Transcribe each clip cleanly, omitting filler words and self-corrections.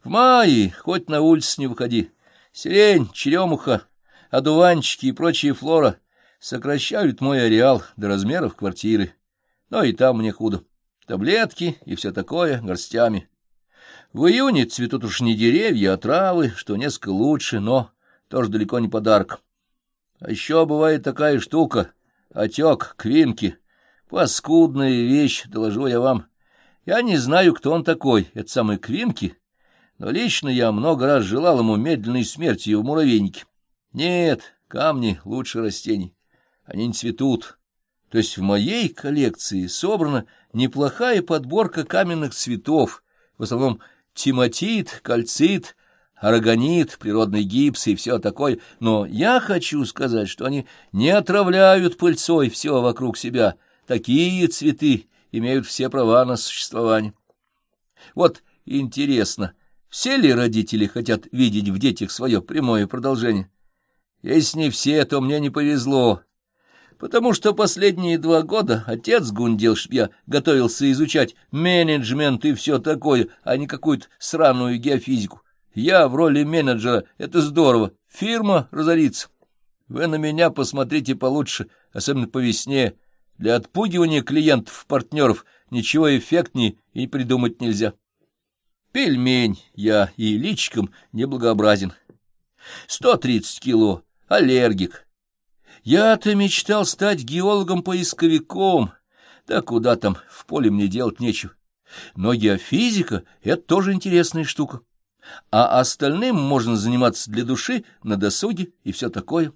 В мае хоть на улицу не выходи. Сирень, черемуха, одуванчики и прочая флора сокращают мой ареал до размеров квартиры. Но и там мне худо. Таблетки и все такое горстями. В июне цветут уж не деревья, а травы, что несколько лучше, но тоже далеко не подарок. А еще бывает такая штука — отек, квинки. Паскудная вещь, доложу я вам. Я не знаю, кто он такой, это самый Квинки, но лично я много раз желал ему медленной смерти в муравейнике. Нет, камни лучше растений, они не цветут. То есть в моей коллекции собрана неплохая подборка каменных цветов, в основном тиматит, кальцит, арагонит, природный гипс и все такое, но я хочу сказать, что они не отравляют пыльцой все вокруг себя. Такие цветы имеют все права на существование. Вот интересно, все ли родители хотят видеть в детях свое прямое продолжение? Если не все, то мне не повезло, потому что последние 2 года отец гундел, чтоб я готовился изучать менеджмент и все такое, а не какую-то сраную геофизику. Я в роли менеджера — это здорово, фирма разорится. Вы на меня посмотрите получше, особенно по весне. Для отпугивания клиентов-партнеров ничего эффектнее и придумать нельзя. Пельмень я и личиком неблагообразен. 130 кило, аллергик. Я-то мечтал стать геологом-поисковиком. Да куда там, в поле мне делать нечего. Но геофизика — это тоже интересная штука. А остальным можно заниматься для души, на досуге и все такое.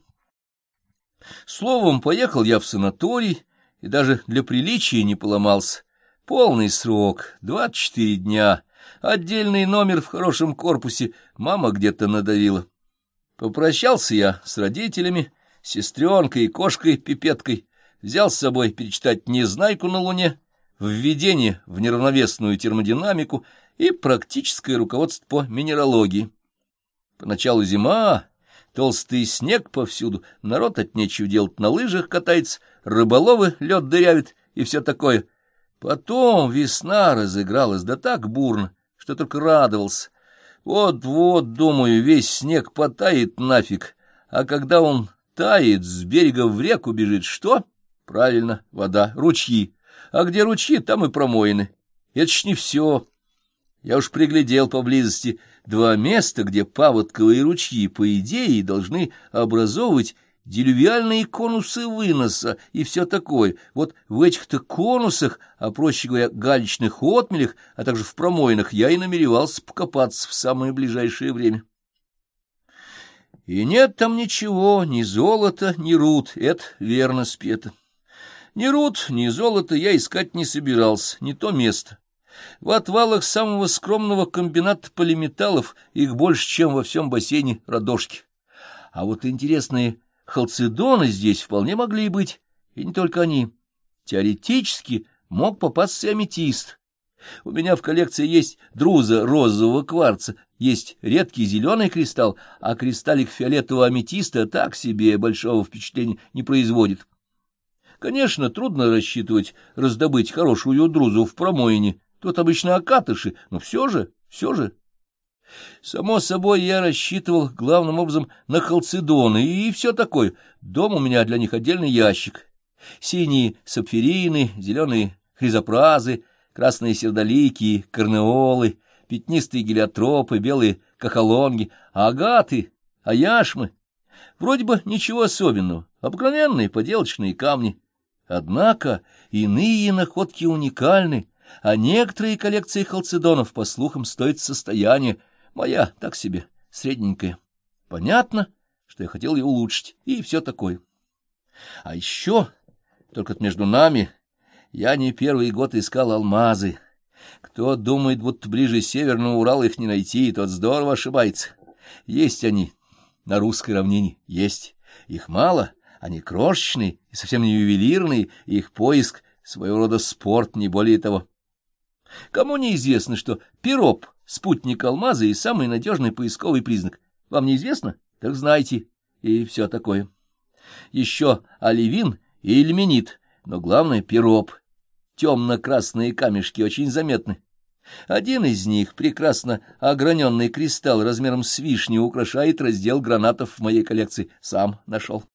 Словом, поехал я в санаторий, и даже для приличия не поломался. Полный срок, 24 дня, отдельный номер в хорошем корпусе, мама где-то надавила. Попрощался я с родителями, сестренкой и кошкой-пипеткой, взял с собой перечитать «Незнайку на Луне», введение в неравновесную термодинамику и практическое руководство по минералогии. Поначалу зима, толстый снег повсюду, народ от нечего делать на лыжах катается, рыболовы лед дырявят и все такое. Потом весна разыгралась, да так бурно, что только радовался. Вот-вот, думаю, весь снег потает нафиг, а когда он тает, с берега в реку бежит что? Правильно, вода, ручьи. А где ручьи, там и промоины. Это ж не все. Я уж приглядел поблизости 2 места, где паводковые ручьи, по идее, должны образовывать делювиальные конусы выноса и все такое. Вот в этих-то конусах, а проще говоря, галечных отмелях, а также в промоинах, я и намеревался покопаться в самое ближайшее время. И нет там ничего, ни золота, ни руд, это верно спето. Ни руд, ни золота я искать не собирался, не то место. В отвалах самого скромного комбината полиметаллов их больше, чем во всем бассейне Радошки. А вот интересные халцедоны здесь вполне могли быть, и не только они. Теоретически мог попасться аметист. У меня в коллекции есть друза розового кварца, есть редкий зеленый кристалл, а кристаллик фиолетового аметиста так себе большого впечатления не производит. Конечно, трудно рассчитывать раздобыть хорошую друзу в промоине, тут обычно окатыши, но все же. Само собой, я рассчитывал главным образом на халцедоны и все такое. Дома у меня для них отдельный ящик. Синие сапфирины, зеленые хризопразы, красные сердолики, корнеолы, пятнистые гелиотропы, белые кахалонги, агаты, аяшмы. Вроде бы ничего особенного, обыкновенные поделочные камни. Однако иные находки уникальны, а некоторые коллекции халцедонов, по слухам, стоят состояние. Моя так себе, средненькая. Понятно, что я хотел ее улучшить, и все такое. А еще, только между нами, я не первый год искал алмазы. Кто думает, будто ближе Северного Урала их не найти, тот здорово ошибается. Есть они на русской равнине, есть. Их мало, они крошечные и совсем не ювелирные, и их поиск — своего рода спорт, не более того. Кому неизвестно, что пироп — спутник алмаза и самый надежный поисковый признак? Вам неизвестно? Так знайте. И все такое. Еще оливин и ильменит, но главное — пироп. Темно-красные камешки очень заметны. Один из них, прекрасно ограненный кристалл размером с вишню, украшает раздел гранатов в моей коллекции. Сам нашел.